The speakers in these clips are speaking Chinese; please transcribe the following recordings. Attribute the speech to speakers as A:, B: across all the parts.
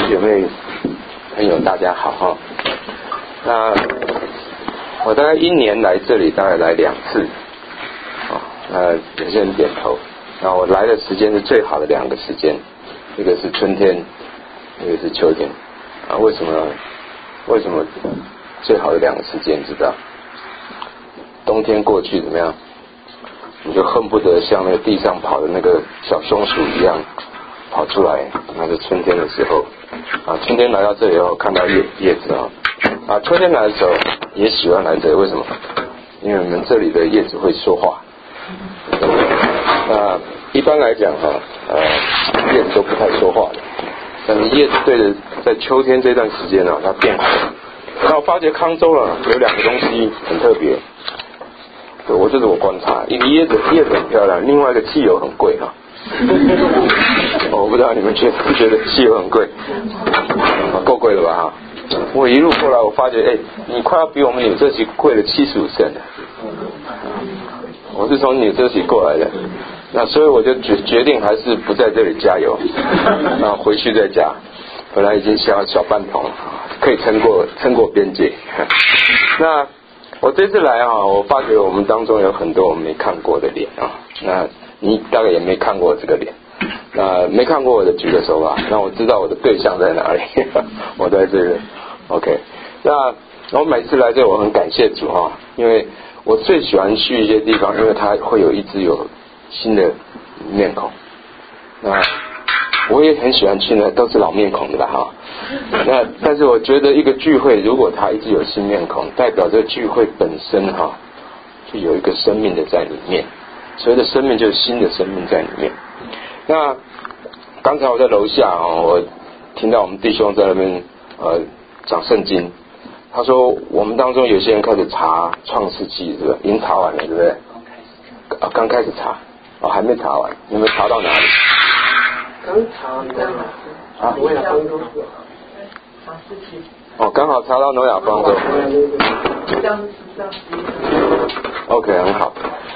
A: 姐妹朋友大家好哈。那我大概1年来这里大概来2次，有些人点头。那我来的时间是最好的2个时间，一个是春天，一个是秋天。为什么最好的2个时间知道？冬天过去怎么样？你就恨不得像那个地上跑的那个小松鼠一样跑出来，那是春天的时候。春天来到这里后看到叶子秋天来的时候也喜欢来这里，为什么？因为我们这里的叶子会说话。那一般来讲叶子都不太说话的，但是叶子对着在秋天这段时间它变红。那我发觉康州有2个东西很特别，这是我观察，一个叶子很漂亮，另外一个汽油很贵我不知道你们觉不觉得汽油很贵？够贵了吧我一路过来，我发觉你快要比我们纽泽西贵了75cent。我是从纽泽西过来的，那所以我就决定还是不在这里加油，那回去再加。本来已经小半桶了，可以撑过边界。那我这次来我发觉我们当中有很多我们没看过的脸那你大概也没看过这个脸，那没看过我的举个手吧，那我知道我的对象在哪里。我在这里 OK。 那我每次来这我很感谢主因为我最喜欢去一些地方，因为它会有有新的面孔。那我也很喜欢去呢，都是老面孔的啦那但是我觉得一个聚会如果它一直有新面孔，代表这聚会本身就有一个生命的在里面，所谓的生命就是新的生命在里面。那刚才我在楼下我听到我们弟兄在那边讲圣经，他说我们当中有些人开始查创世纪，是不是？已经查完了，对不对？刚开始查还没查完，你们查到哪里？
B: 刚查挪亚方舟
A: 刚好查到挪亚方舟。OK， 很好。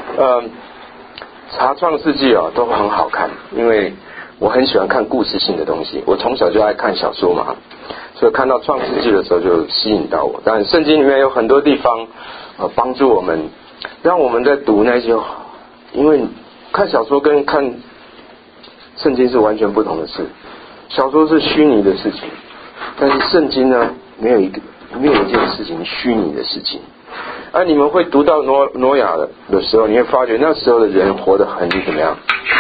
A: 查创世纪都很好看，因为我很喜欢看故事性的东西，我从小就爱看小说嘛，所以看到创世纪的时候就吸引到我。当然圣经里面有很多地方帮助我们，让我们在读那些，因为看小说跟看圣经是完全不同的事。小说是虚拟的事情，但是圣经呢，没有一件事情虚拟的事情。你们会读到挪亚的时候，你会发觉那时候的人活得很怎么样？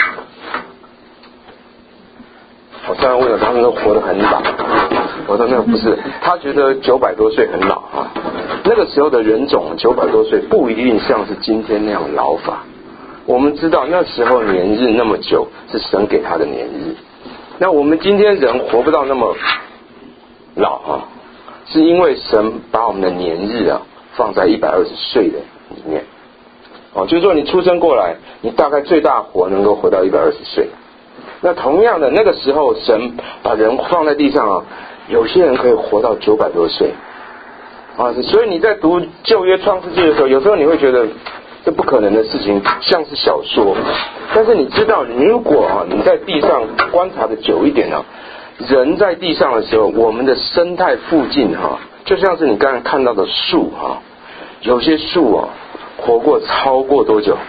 A: 我上次问了，他们都活得很老。我说那个不是，他觉得900多岁很老那个时候的人种900多岁不一定像是今天那样老法。我们知道那时候年日那么久是神给他的年日，那我们今天人活不到那么老是因为神把我们的年日放在120岁的里面就是说你出生过来，你大概最大活能够活到120岁。那同样的那个时候神把人放在地上有些人可以活到900多岁所以你在读旧约创世纪的时候，有时候你会觉得这不可能的事情，像是小说。但是你知道，如果你在地上观察的久一点人在地上的时候，我们的生态附近就像是你刚才看到的树有些树活过超过多久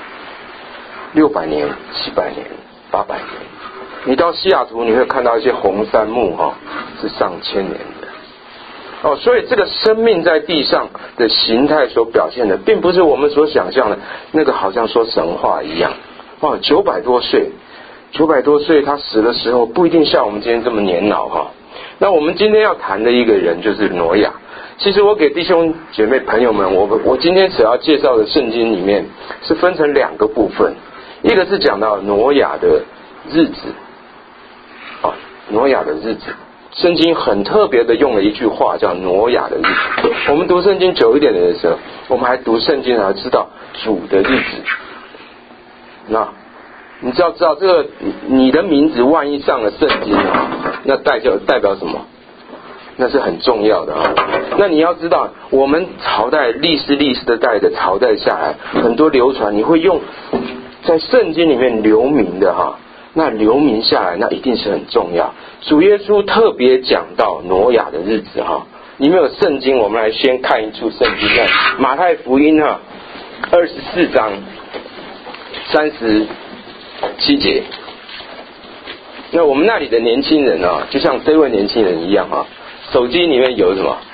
A: ？600年、700年、800年。你到西雅图你会看到一些红杉木是上千年的所以这个生命在地上的形态所表现的，并不是我们所想象的那个好像说神话一样900多岁他死的时候不一定像我们今天这么年老那我们今天要谈的一个人就是挪亚。其实我给弟兄姐妹朋友们，我今天所要介绍的圣经里面是分成2个部分，一个是讲到挪亚的日子挪亚的日子，圣经很特别的用了一句话叫挪亚的日子。我们读圣经久一点的时候，我们还读圣经才知道主的日子。那你知道这个你的名字万一上了圣经那代表什么？那是很重要的那你要知道，我们朝代历史的代的朝代下来，很多流传，你会用在圣经里面留名的那留名下来，那一定是很重要。主耶稣特别讲到挪亚的日子哈，里面有圣经，我们来先看一处圣经，在马太福音哈24章37节。那我们那里的年轻人啊，就像这位年轻人一样啊，手机里面有什么？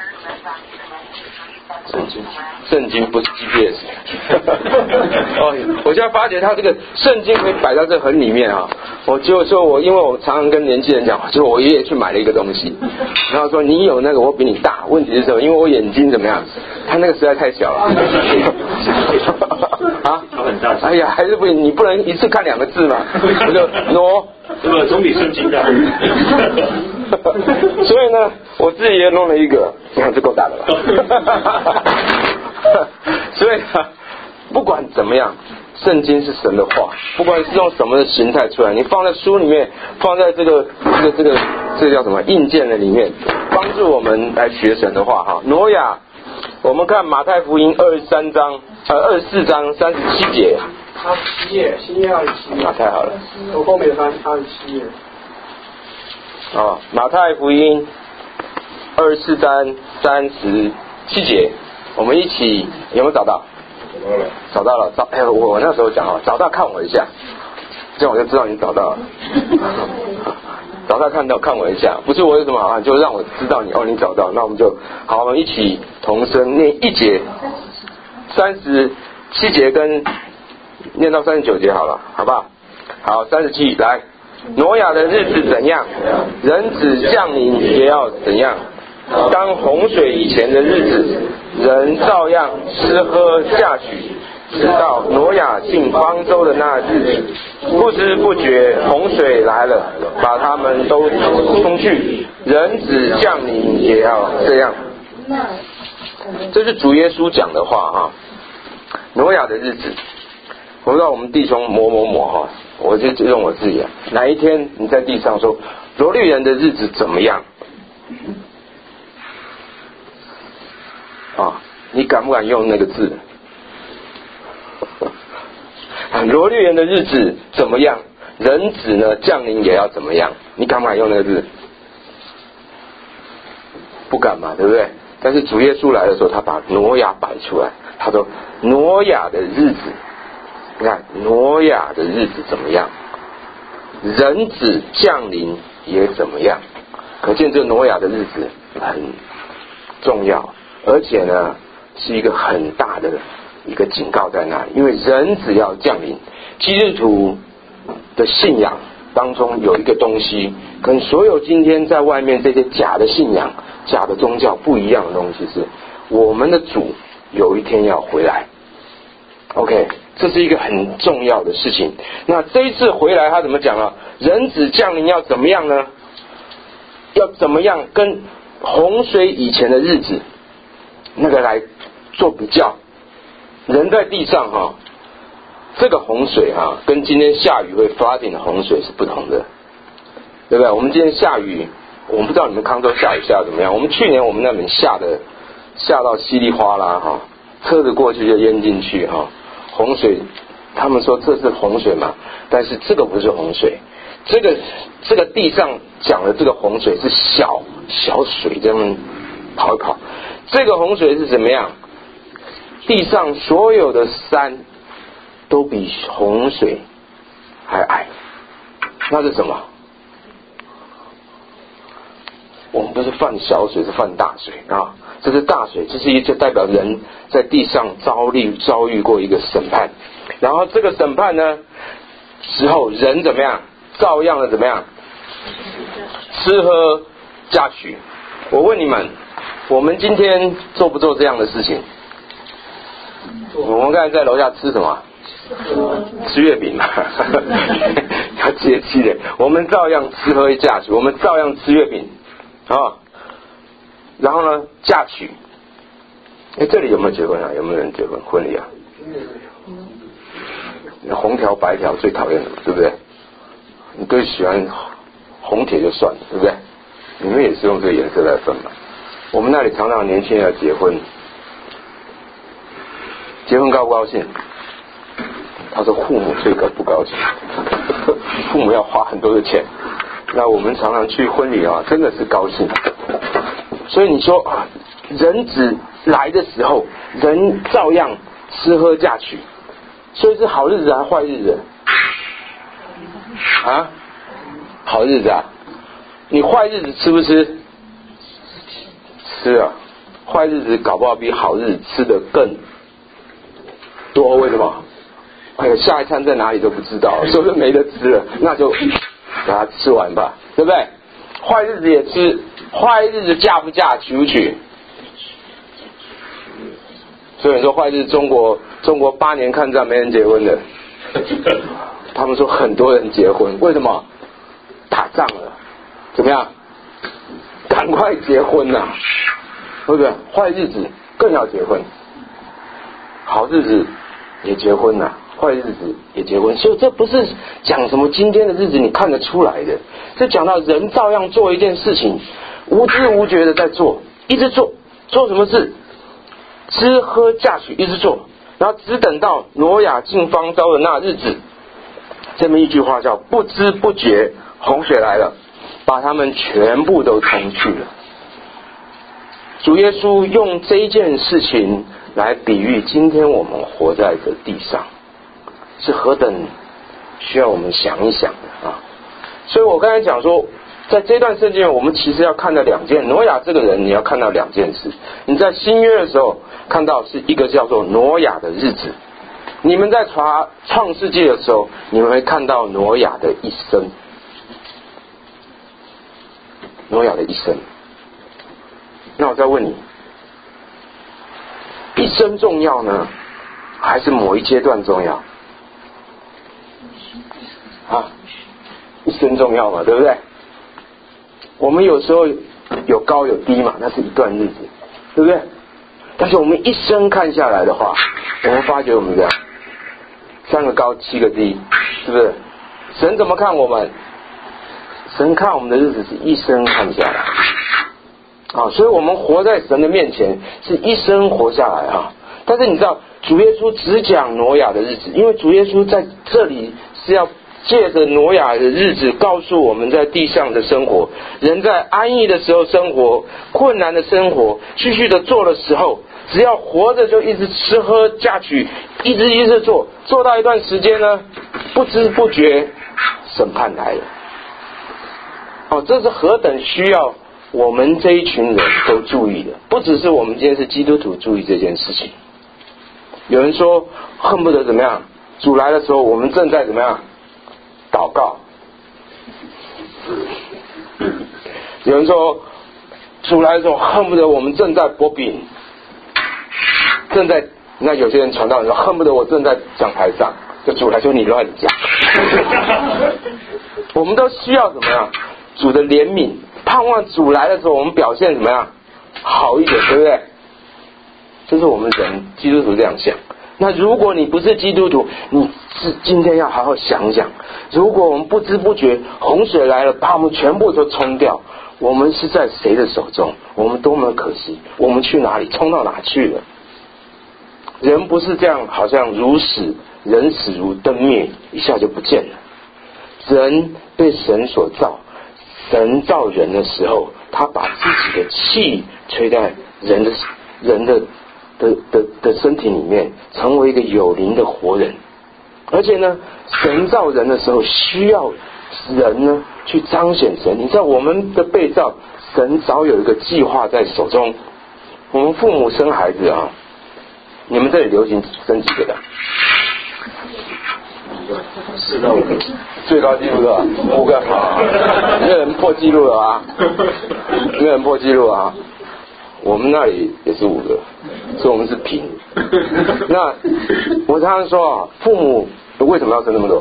A: 圣经不是 GPS 哦，我现在发觉他这个圣经可以摆到这很里面啊。我就说因为我常常跟年轻人讲，就我爷爷去买了一个东西，然后说你有那个我比你大，问题是什么？因为我眼睛怎么样？他那个实在太小了啊，哎呀，还是不行，你不能一次看2个字嘛，我就挪，
C: 这个总比圣经大。
A: 所以呢，我自己也弄了一个，你看这够大的吧？所以呢，不管怎么样，圣经是神的话，不管是用什么的形态出来，你放在书里面，放在这个叫什么硬件的里面，帮助我们来学神的话哈。挪亚，我们看马太福音24章37节。
B: 27页，新约27页。
A: 啊，太好了。
B: 我后面翻27页。
A: 马太福音24章37节，我们一起有没有找到？找到了，我那时候讲找到看我一下，这样我就知道你找到了。找到看我一下，不是我有什么好，就让我知道你找到，那我们就好，我们一起同声念一节，37节跟念到39节好了，好不好？好，37来。挪亚的日子怎样，人子降临也要怎样。当洪水以前的日子，人照样吃喝嫁娶，直到挪亚进方舟的那日子，不知不觉洪水来了，把他们都冲去。人子降临也要这样。这是主耶稣讲的话哈。挪亚的日子，我不知道我们弟兄某哈，我就用我自己哪一天你在地上说罗律人的日子怎么样啊？你敢不敢用那个字？罗律人的日子怎么样？人子呢降临也要怎么样？你敢不敢用那个字？不敢嘛，对不对？但是主耶稣来的时候，他把挪亚摆出来，他说挪亚的日子。你看挪亚的日子怎么样，人子降临也怎么样，可见这挪亚的日子很重要，而且呢是一个很大的一个警告在那里，因为人子要降临。基督徒的信仰当中有一个东西跟所有今天在外面这些假的信仰、假的宗教不一样的东西是，我们的主有一天要回来。OK， 这是一个很重要的事情。那这一次回来他怎么讲了？人子降临要怎么样呢？要怎么样跟洪水以前的日子那个来做比较？人在地上哈，这个洪水哈，跟今天下雨会flooding的洪水是不同的，对不对？我们今天下雨，我们不知道你们康州下雨下得怎么样。我们去年我们那边下到稀里哗啦哈，车子过去就淹进去哈。洪水，他们说这是洪水嘛，但是这个不是洪水，这个地上讲的这个洪水是小水这样跑一跑，这个洪水是怎么样？地上所有的山都比洪水还矮，那是什么？我们不是犯小水，是犯大水啊！这是大水，这代表人在地上遭遇过一个审判，然后这个审判呢时候，人怎么样？照样的怎么样？吃喝嫁娶。我问你们，我们今天做不做这样的事情？我们刚才在楼下吃什么？吃月饼嘛，要节气的。我们照样吃喝嫁娶，我们照样吃月饼啊。然后呢，嫁娶。这里有没有结婚啊？有没有人结婚？婚礼啊？红条白条最讨厌的，对不对？你都喜欢红铁就算了，对不对？你们也是用这个颜色来分嘛。我们那里常常年轻人要结婚，结婚高不高兴？他说父母最不高兴。 父母要花很多的钱。那我们常常去婚礼啊，真的是高兴。所以你说人子来的时候，人照样吃喝嫁娶，所以是好日子还是坏日子啊？好日子啊！你坏日子吃不吃？吃啊！坏日子搞不好比好日子吃的更多。为什么？哎呀，下一餐在哪里都不知道，是不是没得吃了？那就把它吃完吧，对不对？坏日子也吃，坏日子嫁不嫁，娶不娶？所以你说坏日子，中国8年抗战没人结婚的，他们说很多人结婚，为什么？打仗了，怎么样？赶快结婚啊，对不对？坏日子更要结婚，好日子也结婚啊，坏日子也结婚。所以这不是讲什么今天的日子你看得出来的，这讲到人照样做一件事情，无知无觉的在做，一直做什么事？吃喝嫁娶一直做，然后只等到挪亚进方舟的那日子，这么一句话叫不知不觉洪水来了，把他们全部都冲去了。主耶稣用这一件事情来比喻今天我们活在这地上是何等需要我们想一想的啊！所以我刚才讲说，在这段圣经我们其实要看到2件，挪亚这个人你要看到2件事。你在新约的时候看到是一个叫做挪亚的日子，你们在查创世纪的时候你们会看到挪亚的一生。挪亚的一生，那我再问你，一生重要呢，还是某一阶段重要？啊，一生重要嘛，对不对？我们有时候有高有低嘛，那是一段日子，对不对？但是我们一生看下来的话，我们发觉我们这样3个高7个低，是不是？神怎么看我们？神看我们的日子是一生看下来啊，所以我们活在神的面前是一生活下来啊。但是你知道主耶稣只讲挪亚的日子，因为主耶稣在这里是要借着挪亚的日子告诉我们在地上的生活，人在安逸的时候生活，困难的生活，继续的做的时候，只要活着就一直吃喝嫁娶，一直做到一段时间呢，不知不觉审判来了。这是何等需要我们这一群人都注意的，不只是我们今天是基督徒注意这件事情。有人说恨不得怎么样，主来的时候我们正在怎么样祷告。有人说主来的时候恨不得我们正在剥饼，那有些人传道人说恨不得我正在讲台上，就主来说你乱讲。我们都需要怎么样？主的怜悯，盼望主来的时候我们表现怎么样好一点，对不对？这是我们人基督徒这样想。那如果你不是基督徒，你是今天要好好想想，如果我们不知不觉洪水来了，把我们全部都冲掉，我们是在谁的手中？我们多么可惜，我们去哪里，冲到哪去了？人不是这样，好像人死如灯灭，一下就不见了。人被神所造，神造人的时候，他把自己的气吹在人的身体里面，成为一个有灵的活人。而且呢，神造人的时候需要人呢去彰显神。你知道我们的被造，神早有一个计划在手中。我们父母生孩子啊，你们这里流行生几个的？4到5个，最高纪录的5个，没有人破纪录了啊！没有人破纪录啊！我们那里也是5个，所以我们是平。那我常常说啊，父母为什么要生那么多？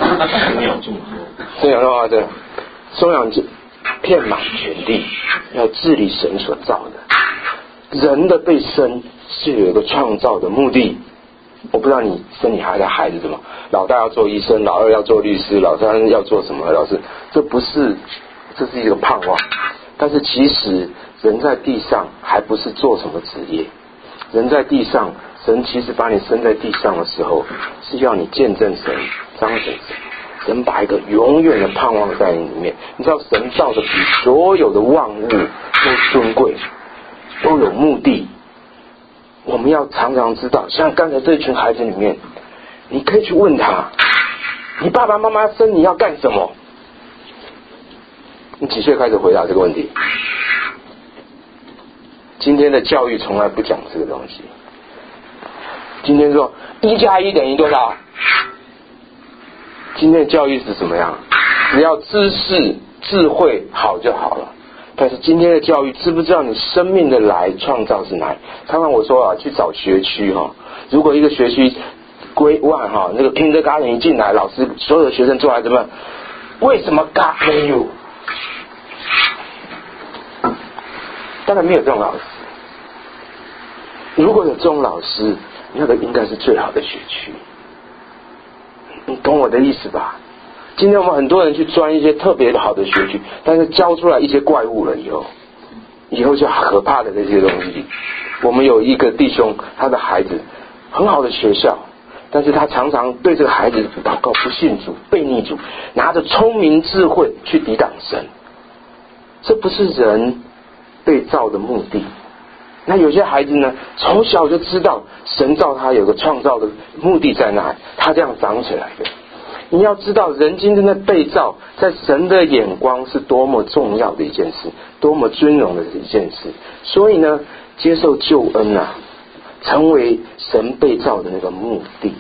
A: 生养众啊，对，生养遍满全地，要治理神所造的。人的被生是有一个创造的目的。我不知道你生你孩子怎么，老大要做医生，老2要做律师，老3要做什么？老师，这是一个盼望。但是其实人在地上还不是做什么职业，人在地上，神其实把你生在地上的时候，是要你见证神、彰显神。 神把一个永远的盼望在你里面。你知道神造的比所有的万物都尊贵，都有目的。我们要常常知道，像刚才这群孩子里面，你可以去问他，你爸爸妈妈生你要干什么？你几岁开始回答这个问题？今天的教育从来不讲这个东西。今天说1+1等于多少？今天的教育是怎么样？只要知识智慧好就好了。但是今天的教育，知不知道你生命的来创造是哪里？常常我说啊，去找学区哈，如果一个学区归1哈，那个 kindergarten 一进来，老师所有的学生坐在这边，为什么 God made you？ 当然没有这种老师。如果有这种老师，那个应该是最好的学区。你懂我的意思吧？今天我们很多人去钻一些特别好的学区，但是教出来一些怪物了以后就可怕的这些东西。我们有一个弟兄，他的孩子很好的学校，但是他常常对这个孩子祷告不信主、悖逆主，拿着聪明智慧去抵挡神。这不是人被造的目的。那有些孩子呢，从小就知道神造他有个创造的目的在那里，他这样长起来的。你要知道，人今天的被造，在神的眼光是多么重要的一件事，多么尊荣的一件事。所以呢，接受救恩啊，成为神被造的那个目的。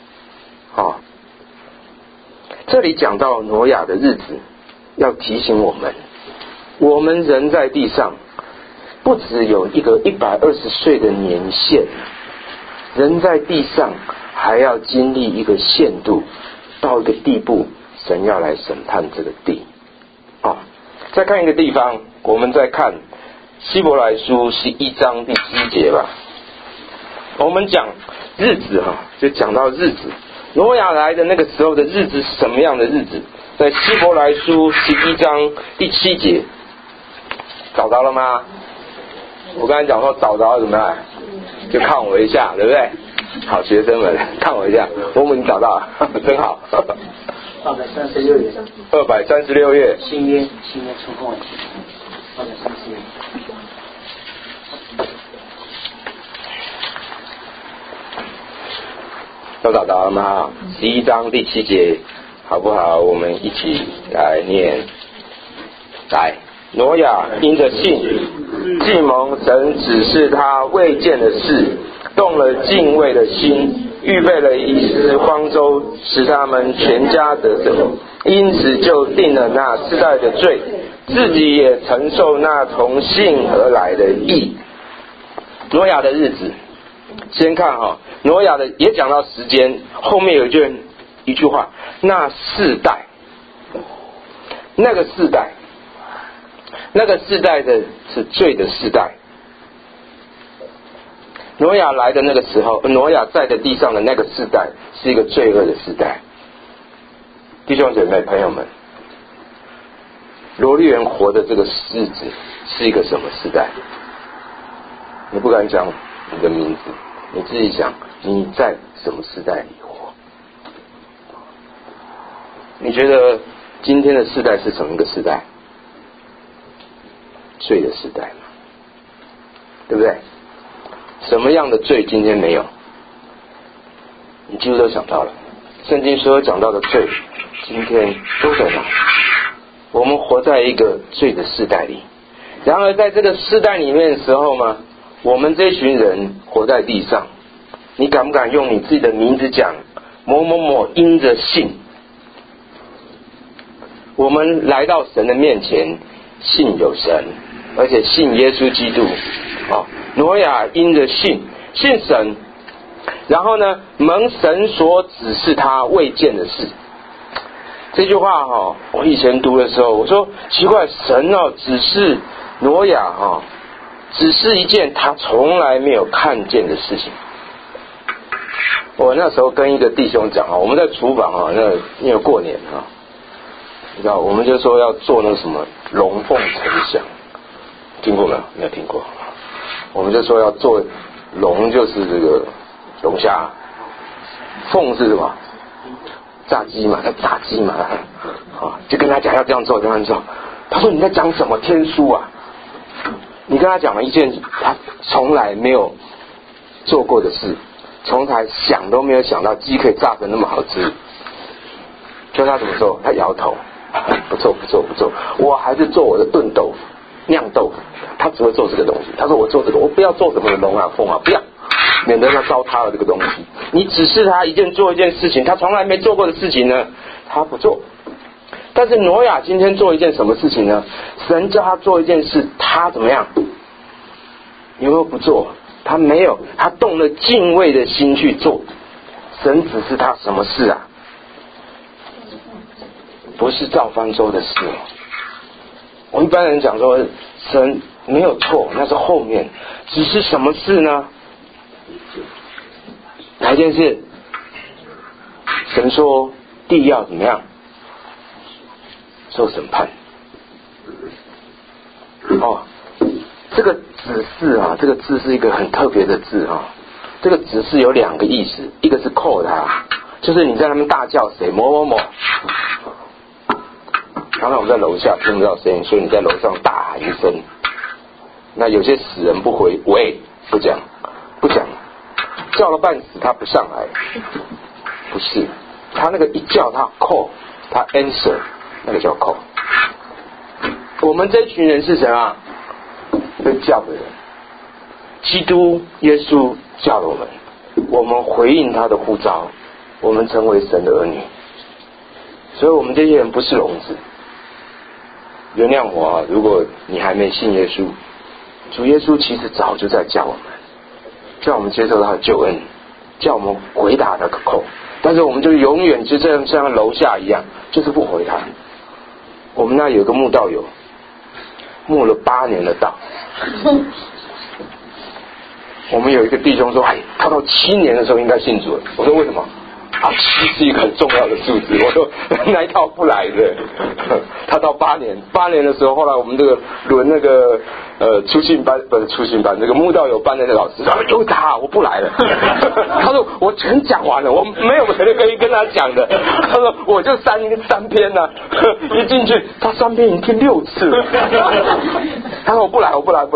A: 这里讲到挪亚的日子，要提醒我们人在地上，不只有一个120岁的年限，人在地上还要经历一个限度，到一个地步，神要来审判这个地。再看一个地方，我们再看希伯来书11章第7节吧。我们讲日子就讲到日子，挪亚来的那个时候的日子是什么样的日子？在希伯来书11章第7节，找到了吗？我刚才讲说找着怎么样，就看我一下，对不对？好学生们，看我一下，我们已经找到了，真好。
B: 236页。
A: 236页。
B: 新约充分问题。236页。
A: 都找到了吗？11章第7节，好不好？我们一起来念。来，挪亚因着信，既蒙神指示他未见的事，动了敬畏的心，预备了一丝方舟，使他们全家得救，因此就定了那世代的罪，自己也承受那从信而来的义。挪亚的日子，先看挪亚的也讲到时间，后面有一句话，那世代，那个世代的是罪的世代。挪亚来的那个时候，挪亚在的地上的那个世代是一个罪恶的世代。弟兄姐妹朋友们，罗立人活的这个日子是一个什么时代？你不敢讲你的名字，你自己想你在什么时代里活？你觉得今天的世代是什么一个世代？罪的时代嘛，对不对？什么样的罪今天没有？你几乎都想到了。圣经所有讲到的罪，今天都在那。我们活在一个罪的世代里。然而在这个世代里面的时候嘛，我们这群人活在地上，你敢不敢用你自己的名字讲某某某因着信？我们来到神的面前，信有神，而且信耶稣基督。挪亚因着信神，然后呢，蒙神所指示他未见的事。这句话我以前读的时候，我说奇怪，神指示挪亚只是一件他从来没有看见的事情。我那时候跟一个弟兄讲我们在厨房因为过年你知道，我们就说要做那个什么龙凤呈祥，听过没有？没有听过。我们就说要做龙，就是这个龙虾，凤是什么？ 炸鸡嘛，就跟他讲要这样做，这样做。他说你在讲什么天书啊？你跟他讲了一件他从来没有做过的事，从来想都没有想到鸡可以炸成那么好吃。叫他怎么做？他摇头，不做，我还是做我的炖豆腐、酿豆腐。他只会做这个东西。他说我做这个，我不要做什么龙啊、凤啊，不要，免得他糟蹋了这个东西。你指示他做一件事情，他从来没做过的事情呢，他不做。但是挪亚今天做一件什么事情呢？神叫他做一件事，他怎么样？有没有不做？他没有，他动了敬畏的心去做。神指示他什么事啊？不是造方舟的事。我一般人讲说神没有错，那是后面，只是什么事呢？哪一件事？神说地要怎么样受审判。这个指示啊，这个字是一个很特别的字啊。这个指示有两个意思，一个是call他，就是你在那边大叫谁某某某，刚才我们在楼下听不到声音，所以你在楼上大喊一声。那有些死人不回，喂，不讲，叫了半死他不上来，不是，他那个一叫他 call， 他 answer， 那个叫 call。我们这群人是谁啊？被叫的人。基督耶稣叫了我们，我们回应他的呼召，我们成为神的儿女。所以我们这些人不是聋子。原谅我啊，如果你还没信耶稣，主耶稣其实早就在叫我们，叫我们接受他的救恩，叫我们回答他的口，但是我们就永远就这样像楼下一样，就是不回他。我们那有个慕道友，慕了8年的道。我们有一个弟兄说，他到7年的时候应该信主了。我说为什么？7是一个很重要的数字。我说那一套不来的。他到8年的时候，后来我们这个轮那个初信班不是初信班，这个慕道友班的老师说有他我不来了。他说我全讲完了，我没有人可以跟他讲的。他说我就三篇呢，一进去他3篇已经听6次了。他说我不来，我不来，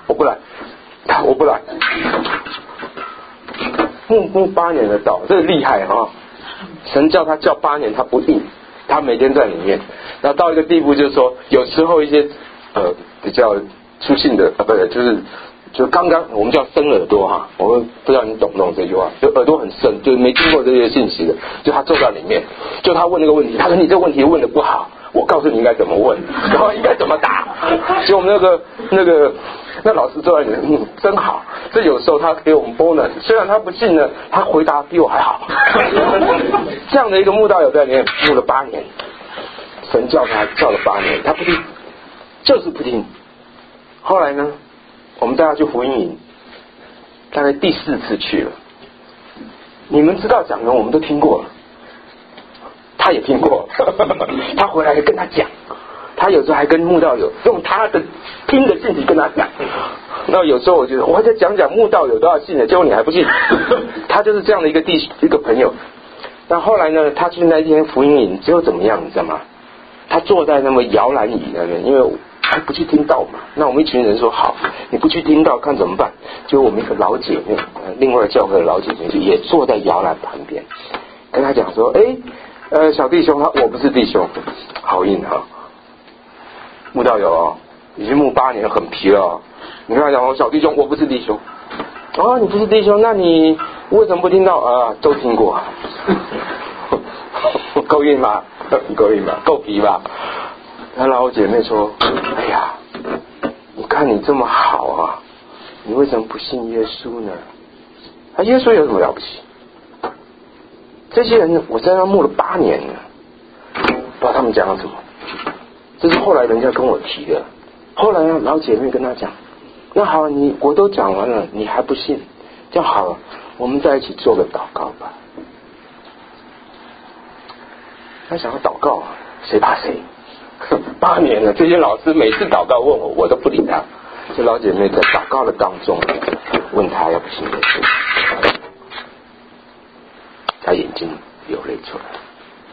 A: 慕8年的道，这个厉害啊！神叫他叫8年，他不应，他每天在里面。那到一个地步，就是说，有时候一些比较粗信的不是，就刚刚我们叫生耳朵哈，我们不知道你懂不懂这句话，就耳朵很深，就是没听过这些信息的，就他坐在里面，就他问那个问题，他说你这个问题问的不好，我告诉你应该怎么问，然后应该怎么答。所以我们那老师坐在里面，真好。这有时候他给我们 bonus， 虽然他不信呢，他回答比我还好。这样的一个慕道友在里面慕了8年，神叫他叫了8年，他不听，就是不听。后来呢，我们带他去福音营，大概第4次去了。你们知道讲的我们都听过了，他也听过。他回来跟他讲，他有时候还跟慕道友用他的听的信息跟他讲。那有时候我觉得我在讲慕道友都要信的，结果你还不信。他就是这样的一个朋友。那后来呢，他去那天福音营之后怎么样，你知道吗？他坐在那么摇篮椅那边，因为还不去听道嘛。那我们一群人说好，你不去听道看怎么办？就我们一个老姐妹，另外教会的老姐妹也坐在摇篮旁边，跟他讲说，小弟兄，我不是弟兄，好硬哈。慕道友已经慕8年很皮了。你跟他讲小弟兄，我不是弟兄。你不是弟兄，那你为什么不听到？都听过。够硬吗？够皮吧？那老姐妹说，哎呀，你看你这么好啊，你为什么不信耶稣呢？耶稣有什么了不起？这些人我在那慕了8年了，不知道他们讲了什么。这是后来人家跟我提的。后来老姐妹跟他讲，那好，我都讲完了，你还不信？这样好了，我们在一起做个祷告吧。他想要祷告，谁怕谁？8年了，这些老师每次祷告问我都不理他。这老姐妹在祷告的当中问他要不信耶稣，他眼睛流泪出来。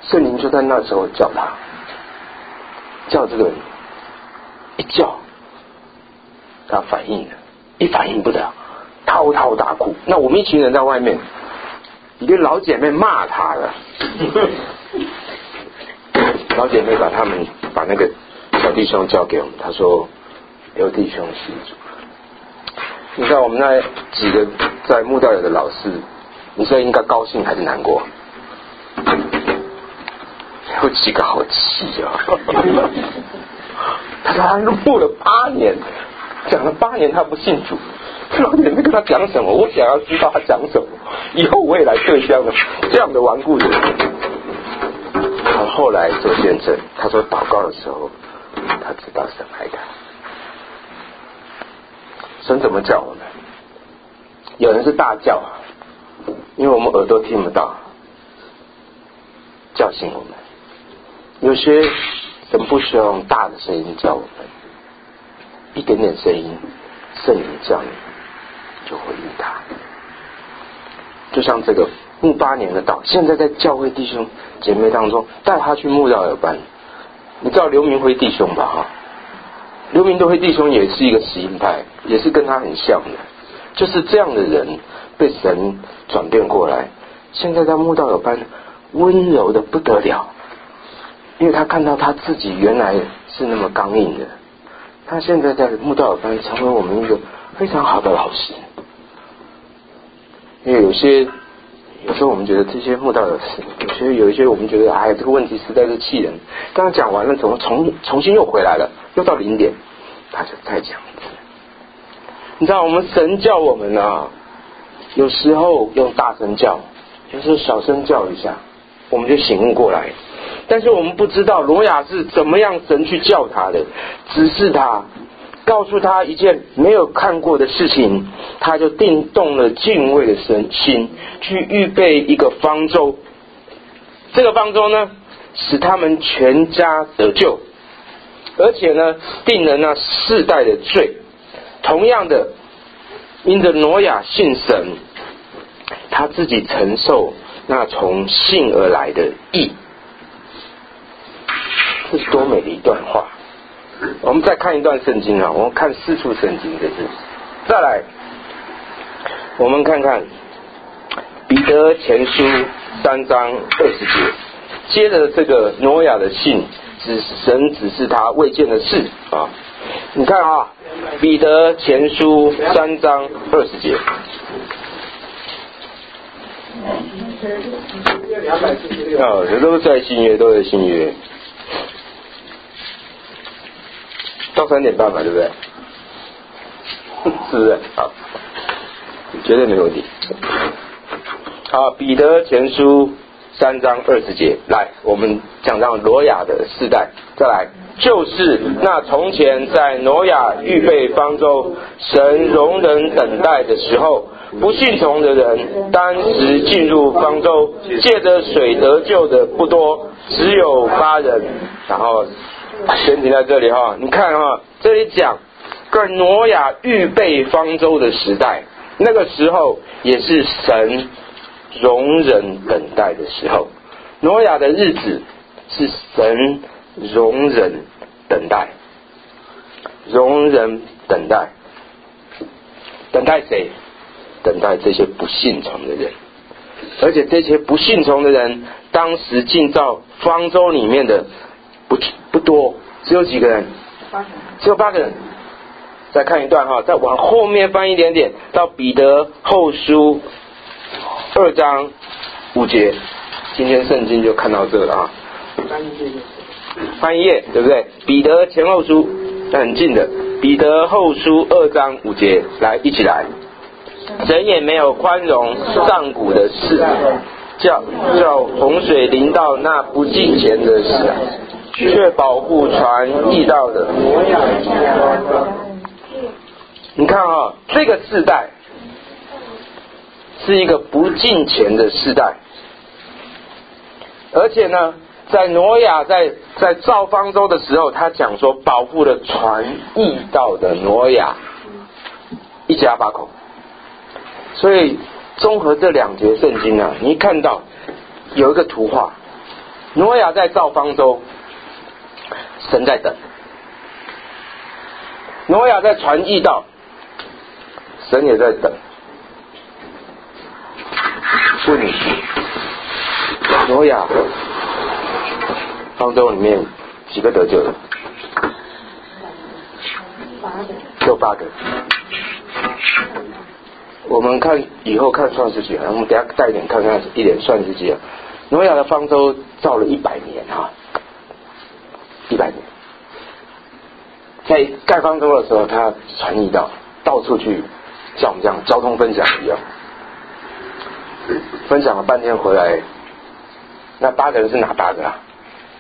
A: 圣灵就在那时候叫他，叫这个人，一叫，他反应了，一反应不得了，滔滔大哭。那我们一群人在外面，一个老姐妹骂他了，老姐妹把那个小弟兄交给我们，他说刘弟兄信主。你知道我们那几个在慕道友的老师，你说应该高兴还是难过？有几个好气啊！他说他慕了8年，讲了8年他不信主，老姐妹跟他讲什么？我想要知道他讲什么，以后我也来对这样的顽固的人。他后来做见证，他说祷告的时候，他知道神爱他。神怎么叫我们？有人是大叫，因为我们耳朵听不到，叫醒我们。有些神不需要用大的声音叫我们，一点点声音，圣灵叫你，就回应他。就像这个慕8年的道，现在在教会弟兄姐妹当中带他去慕道友班。你知道刘明辉弟兄吧？哈，刘明辉弟兄也是一个实音派，也是跟他很像的，就是这样的人被神转变过来，现在在慕道友班温柔的不得了。因为他看到他自己原来是那么刚硬的，他现在在慕道友班成为我们一个非常好的老师。因为有时候我们觉得这些慕道友有一些我们觉得哎呀这个问题实在是气人，刚刚讲完了怎么重新又回来了，又到0点，他就再讲一次。你知道我们神叫我们啊，有时候用大声叫，有时候小声叫一下，我们就醒悟过来。但是我们不知道挪亚是怎么样神去叫他的，指示他，告诉他一件没有看过的事情，他就定动了敬畏的心，去预备一个方舟。这个方舟呢，使他们全家得救，而且呢，定了那世代的罪。同样的，因着挪亚信神，他自己承受那从信而来的义。这是多美的一段话。我们再看一段圣经啊，我们看4处圣经的字。再来，我们看看彼得前书3章20节，接着这个挪亚的信，神指示他未见的事啊。你看啊，彼得前书3章20节。这都是在新约，都是新约。到3点半嘛，对不对？是不是？好，绝对没问题。好，彼得前书3章20节，来，我们讲到挪亚的世代。再来，就是那从前在挪亚预备方舟，神容忍等待的时候，不信从的人当时进入方舟，借着水得救的不多，只有8人。然后先停在这里哈，你看哈，这里讲个挪亚预备方舟的时代，那个时候也是神容忍等待的时候。挪亚的日子是神容忍等待，容忍等待，等待谁？等待这些不信从的人。而且这些不信从的人，当时进到方舟里面的不多，只有几个人？只有8个人。再看一段哈，再往后面翻一点点，到彼得后书2章5节。今天圣经就看到这了啊。翻一页，对不对？彼得前后书很近的，彼得后书2章5节，来一起来。神也没有宽容上古的事，叫洪水临到那不敬虔的事，却保护传义道的。你看啊，这个世代是一个不敬虔的世代，而且呢，在挪亚在造方舟的时候，他讲说保护了传义道的挪亚一家8口。所以综合这2节圣经啊，你一看到有一个图画， 挪亚在造方舟，神在等；挪亚在传义道，神也在等。问你，挪亚方舟里面几个得救的？就8个。我们看以后看创世纪，我们等一下带一点看看一点创世纪。挪亚的方舟造了100年啊，100年。在盖方舟的时候，他传义道，到处去像我们这样交通分享一样，分享了半天回来，那8个人是哪8个啊？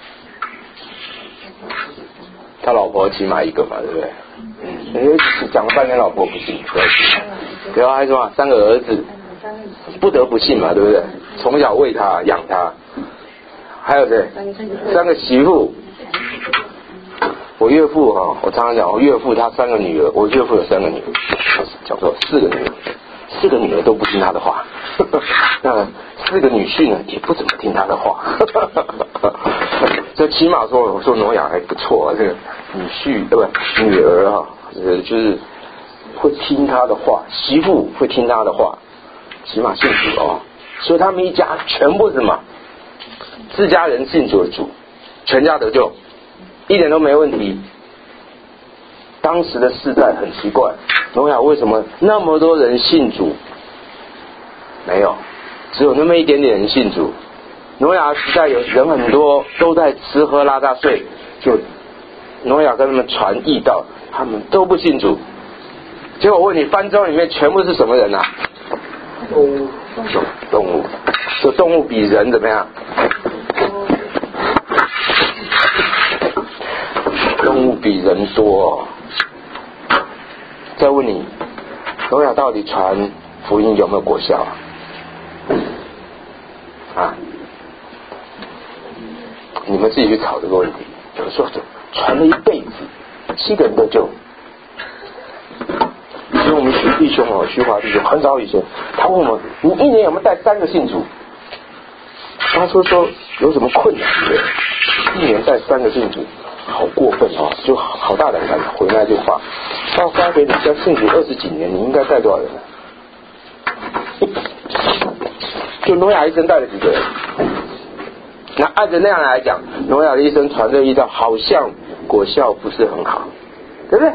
A: 他老婆起码1个嘛，对不对？讲了半天老婆不信，然后还说嘛，3个儿子不得不信嘛，对不对？从小喂他养他，还有谁？3个媳妇。我岳父哈，我常常讲，我岳父他3个女儿，我岳父有3个女儿，讲错4个女儿，4个女儿都不听他的话，那4个女婿呢也不怎么听他的话，这起码说我说挪亚还不错，这个女婿对吧？女儿哈，就是会听他的话，媳妇会听他的话，起码信主哦，所以他们一家全部是什么？自家人信主的主，全家得救。一点都没问题。当时的世代很奇怪，挪亚为什么那么多人信主？没有，只有那么一点点人信主。挪亚时代有人很多都在吃喝拉撒睡，就挪亚跟他们传义道，他们都不信主。结果我问你，方舟里面全部是什么人啊？动物。这动物比人怎么样？动物比人多哦。再问你，挪亚到底传福音有没有果效啊？你们自己去吵这个问题。有人说传了一辈子，7个人得救。以前我们徐弟兄哦，徐华弟兄很早以前，他问我你1年有没有带3个信主？他说有什么困难？1年带3个信主。好过分哦，就好大胆敢回那句话。到发觉你家信主20几年，你应该带多少人就挪亚一生带了几个人？那按着那样来讲，挪亚的一生传这一道，好像果效不是很好，对不对？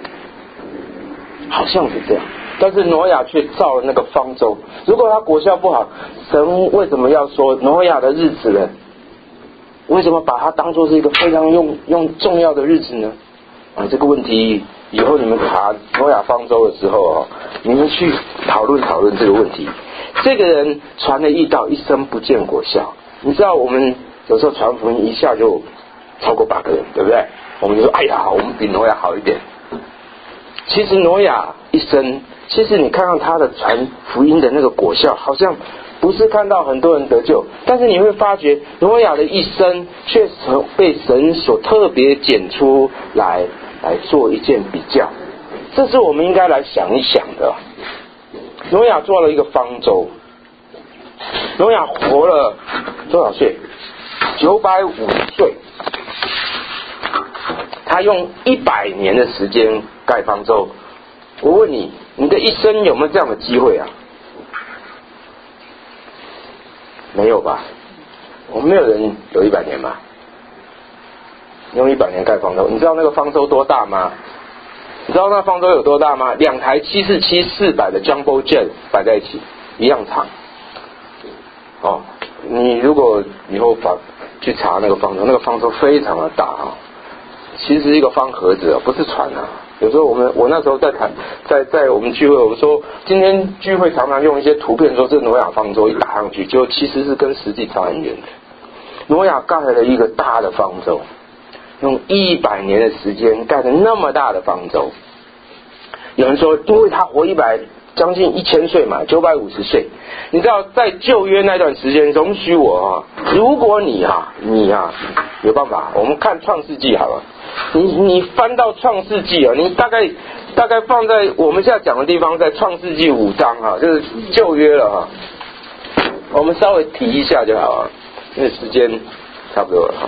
A: 好像是这样，但是挪亚却造了那个方舟。如果他果效不好，神为什么要说挪亚的日子呢？为什么把它当作是一个非常用重要的日子呢？这个问题以后你们查挪亚方舟的时候你们去讨论这个问题。这个人传了义道，一生不见果效。你知道我们有时候传福音一下就超过8个人，对不对？我们就说哎呀，我们比挪亚好一点。其实挪亚一生，其实你看看他的传福音的那个果效，好像不是看到很多人得救，但是你会发觉挪亚的一生却被神所特别拣出来做一件比较，这是我们应该来想一想的。挪亚做了一个方舟，挪亚活了多少岁？950岁。他用100年的时间盖方舟。我问你，你的一生有没有这样的机会啊？没有吧？我们没有人有100年吧？用100年盖方舟，你知道那个方舟多大吗？你知道那方舟有多大吗？2台747 400的 Jumbo Jet 摆在一起，一样长。你如果以后去查那个方舟，那个方舟非常的大其实是一个方盒子不是船啊。有时候我那时候在我们聚会，我们说今天聚会常常用一些图片说这挪亚方舟一打上去，就其实是跟实际差很远的。挪亚盖了一个大的方舟，用100年的时间盖了那么大的方舟。有人说因为他活将近1000岁嘛，950岁。你知道在旧约那段时间，容许我如果你有办法，我们看创世纪好了，你翻到创世纪你大概放在我们现在讲的地方，在创世纪5章就是旧约了我们稍微提一下就好了，因为时间差不多了哈。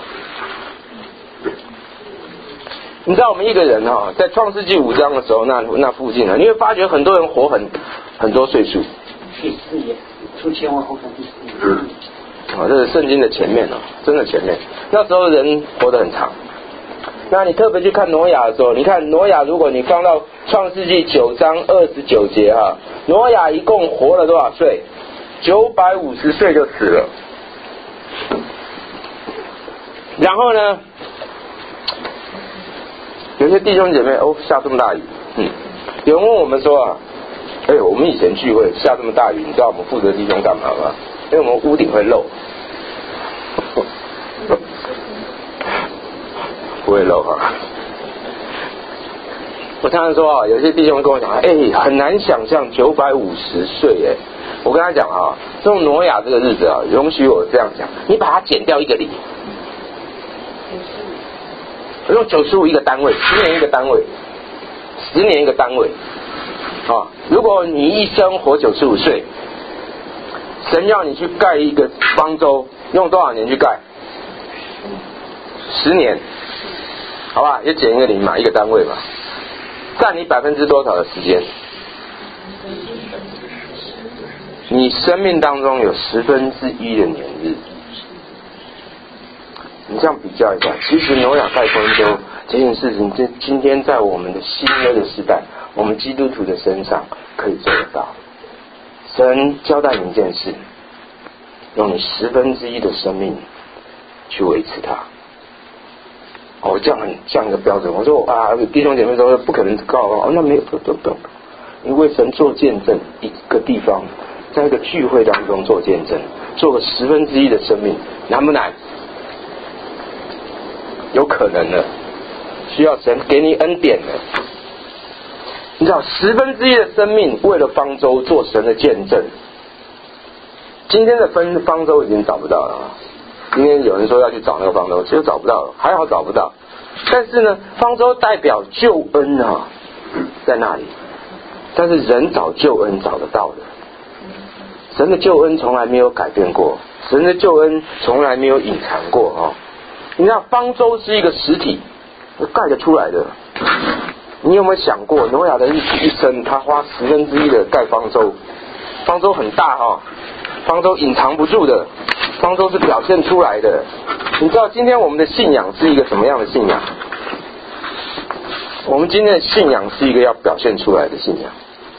A: 你知道我们一个人哈，在创世纪5章的时候，那附近呢，你会发觉很多人活很多岁数。
B: 第4页，出千万后看第4页。
A: 这是圣经的前面真的前面。那时候人活得很长。那你特别去看挪亚的时候，你看挪亚，如果你放到创世纪9章29节哈，挪亚一共活了多少岁？950岁就死了。然后呢，有些弟兄姐妹下这么大雨，有人问我们说我们以前聚会下这么大雨，你知道我们负责弟兄干嘛吗？因为我们屋顶会漏。不会漏哈。我常常说有些弟兄跟我讲很难想象950岁我跟他讲这种挪亚这个日子容许我这样讲，你把它减掉1个0，我用95一个单位，10年一个单位，10年一个单位如果你一生活95岁，神要你去盖一个方舟，用多少年去盖？10年，好吧，也减1个0嘛，一个单位嘛，占你%多少的时间？你生命当中有1/10的年日。你这样比较一下，其实挪亚盖方舟这件事情，今天在我们的新约的时代，我们基督徒的身上可以做得到。神交代你一件事，用你1/10的生命去维持它。这样一个标准。我说弟兄姐妹说不可能告那没有不，你为神做见证，一个地方在一个聚会当中做见证，做个1/10的生命，难不难？有可能的，需要神给你恩典的。你知道1/10的生命为了方舟做神的见证，今天的方舟已经找不到了。今天有人说要去找那个方舟，其实找不到了，还好找不到。但是呢，方舟代表救恩在那里，但是人找救恩找得到的。神的救恩从来没有改变过，神的救恩从来没有隐藏过你知道方舟是一个实体，盖得出来的。你有没有想过挪亚的一生，他花1/10的盖方舟？方舟很大方舟隐藏不住的，方舟是表现出来的。你知道今天我们的信仰是一个什么样的信仰？我们今天的信仰是一个要表现出来的信仰。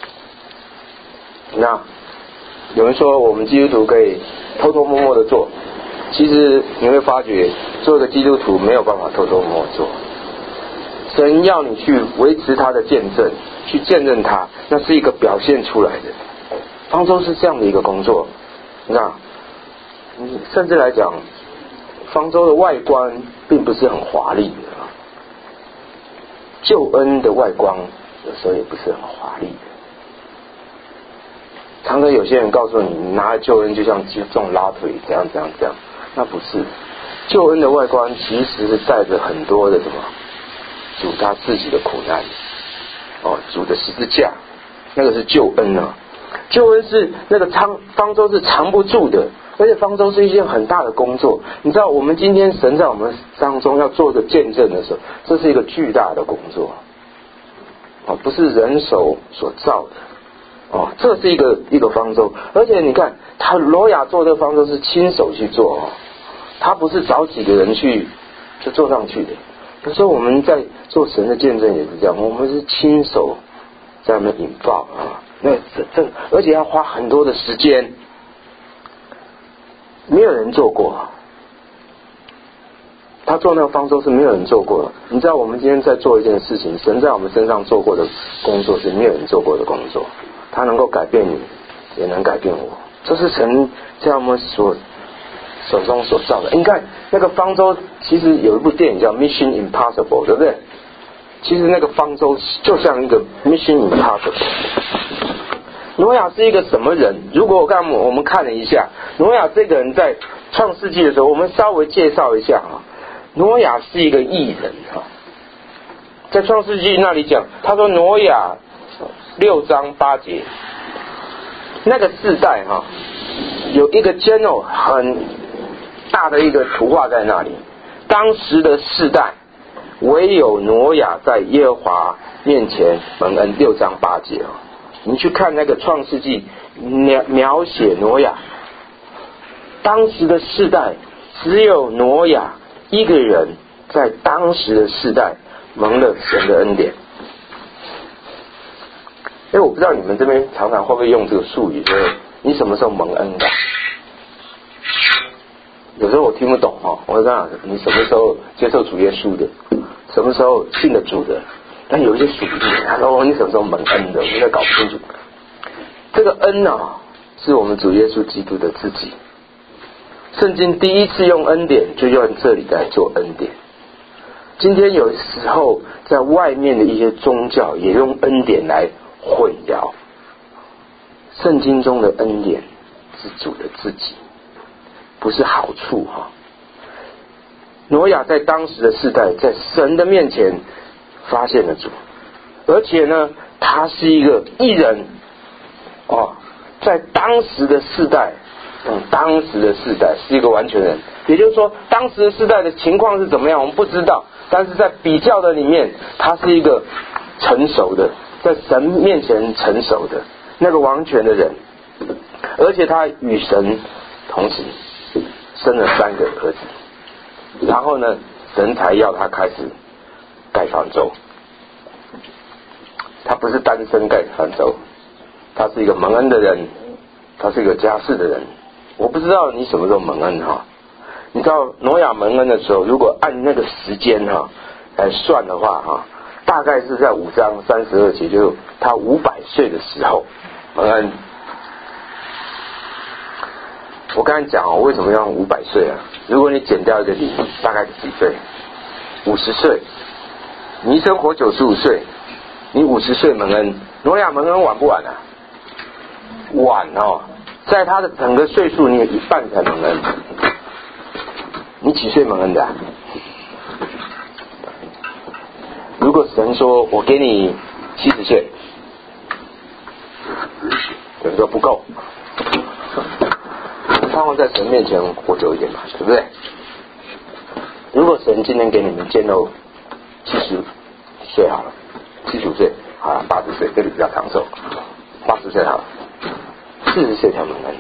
A: 那有人说我们基督徒可以偷偷摸摸的做，其实你会发觉做一个基督徒没有办法偷偷摸摸做。神要你去维持他的见证，去见证他，那是一个表现出来的。方舟是这样的一个工作。那甚至来讲，方舟的外观并不是很华丽的救恩的外观有时候也不是很华丽的。常常有些人告诉你，你拿了救恩就像中拉腿，怎样，那不是。救恩的外观其实是带着很多的什么，主他自己的苦难主的十字架，那个是救恩救恩是那个方舟是藏不住的，而且方舟是一件很大的工作。你知道我们今天神在我们当中要做个见证的时候，这是一个巨大的工作不是人手所造的这是一个方舟。而且你看挪亚做这个方舟是亲手去做他不是找几个人去就做上去的。有时候我们在做神的见证也是这样，我们是亲手在那边引爆而且要花很多的时间，没有人做过。他做那个方舟是没有人做过的。你知道我们今天在做一件事情，神在我们身上做过的工作是没有人做过的工作，他能够改变你，也能改变我，这是神在我们手中所造的。你看那个方舟，其实有一部电影叫 Mission Impossible， 对不对？其实那个方舟就像一个 Mission Impossible。挪亚是一个什么人？如果我们看了一下挪亚这个人在创世纪的时候，我们稍微介绍一下挪亚是一个义人在创世纪那里讲，他说挪亚6章8节，那个世代有一个 general 大的一个图画在那里。当时的世代，唯有挪亚在耶和华面前蒙恩，6章8节哦。你去看那个创世纪描写挪亚，当时的世代只有挪亚一个人在当时的世代蒙了神的恩典。我不知道你们这边常常会不会用这个术语，就是你什么时候蒙恩的？有时候我听不懂哦，我会这样，你什么时候接受主耶稣的，什么时候信了主的？但有一些属灵的，他说你什么时候蒙恩的，我们在搞不清楚。这个恩啊，是我们主耶稣基督的自己。圣经第一次用恩典，就用这里来做恩典。今天有时候在外面的一些宗教也用恩典来混淆。圣经中的恩典是主的自己，不是好处哈。挪亚在当时的世代，在神的面前发现了主，而且呢，他是一个义人哦，在当时的世代，当时的世代是一个完全人，也就是说，当时的世代的情况是怎么样，我们不知道，但是在比较的里面，他是一个成熟的，在神面前成熟的那个完全的人，而且他与神同时生了3个儿子，然后呢，神才要他开始盖方舟。他不是单身盖方舟，他是一个蒙恩的人，他是一个家世的人。我不知道你什么时候蒙恩哈？你知道挪亚蒙恩的时候，如果按那个时间哈来算的话哈，大概是在5章32节，就是他500岁的时候蒙恩。我刚才讲哦，为什么要用500岁啊？如果你减掉一个0，大概是几岁？50岁。你一生活95岁，你50岁蒙恩，挪亚蒙恩晚不晚啊？晚哦，在他的整个岁数，你有一半才蒙恩。你几岁蒙恩的啊？如果神说我给你70岁，有人说不够，我们盼望在神面前活久一点嘛，对不对？如果神今天给你们建到70岁好了，75岁好了，80岁这里比较长寿，80岁好了，40岁才蒙恩。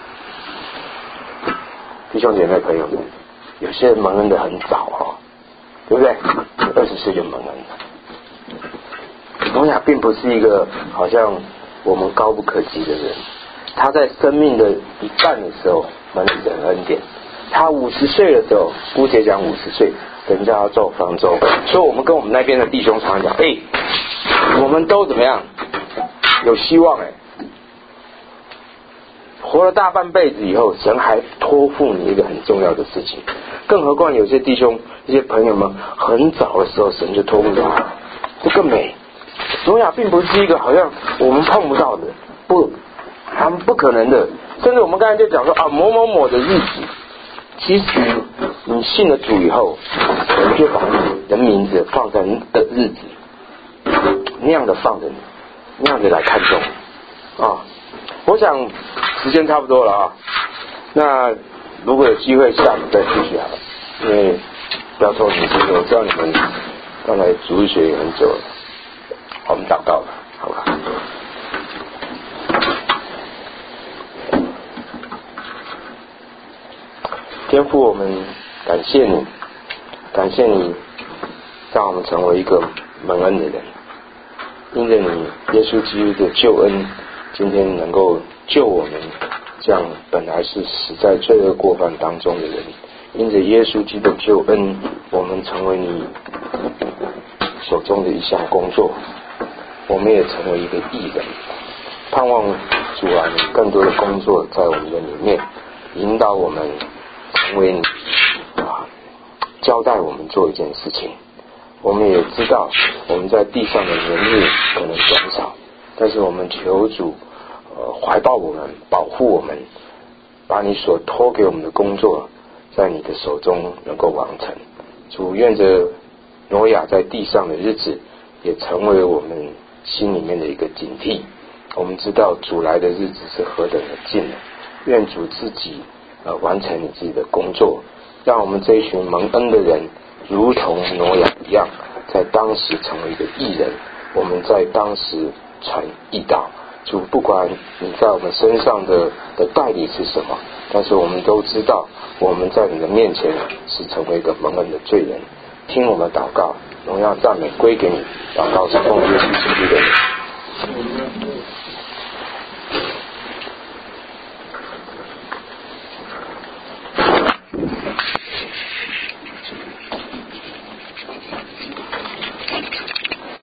A: 弟兄姐妹朋友们，有些人蒙恩的很早哦，对不对？20岁就蒙恩了。挪亚并不是一个好像我们高不可及的人，他在生命的一半的时候蒙了神恩典。他50岁的时候，姑且讲50岁，人家要做方舟，所以我们跟我们那边的弟兄常讲，我们都怎么样？有希望活了大半辈子以后，神还托付你一个很重要的事情。更何况有些弟兄、一些朋友们，很早的时候神就托付他，这更美。挪亚并不是一个好像我们碰不到的，他们不可能的。甚至我们刚才就讲说啊，某某某的日子，其实你信了主以后，神就把你的名字放在你的日子，那样的放着你，那样的来看重啊。我想时间差不多了啊，那如果有机会下午再继续好了，因为不要说你我知道你们刚才主日学也很久了，我们祷告了，好吧？天父，我们感谢你，感谢你让我们成为一个蒙恩的人，因着你耶稣基督的救恩，今天能够救我们这样本来是死在罪恶过犯当中的人，因着耶稣基督的救恩，我们成为你手中的一项工作，我们也成为一个义人。盼望主啊，你更多的工作在我们的里面，引导我们成为你交代我们做一件事情。我们也知道我们在地上的年日可能短少，但是我们求主怀抱我们，保护我们，把你所托给我们的工作在你的手中能够完成。主，愿着挪亚在地上的日子也成为我们心里面的一个警惕。我们知道主来的日子是何等的近了，愿主自己完成你自己的工作，让我们这一群蒙恩的人如同挪亚一样，在当时成为一个义人，我们在当时传义道。主，不管你在我们身上的代理是什么，但是我们都知道我们在你的面前是成为一个蒙恩的罪人。听我们祷告，荣耀赞美归给你，祷告是奉耶稣基督的名。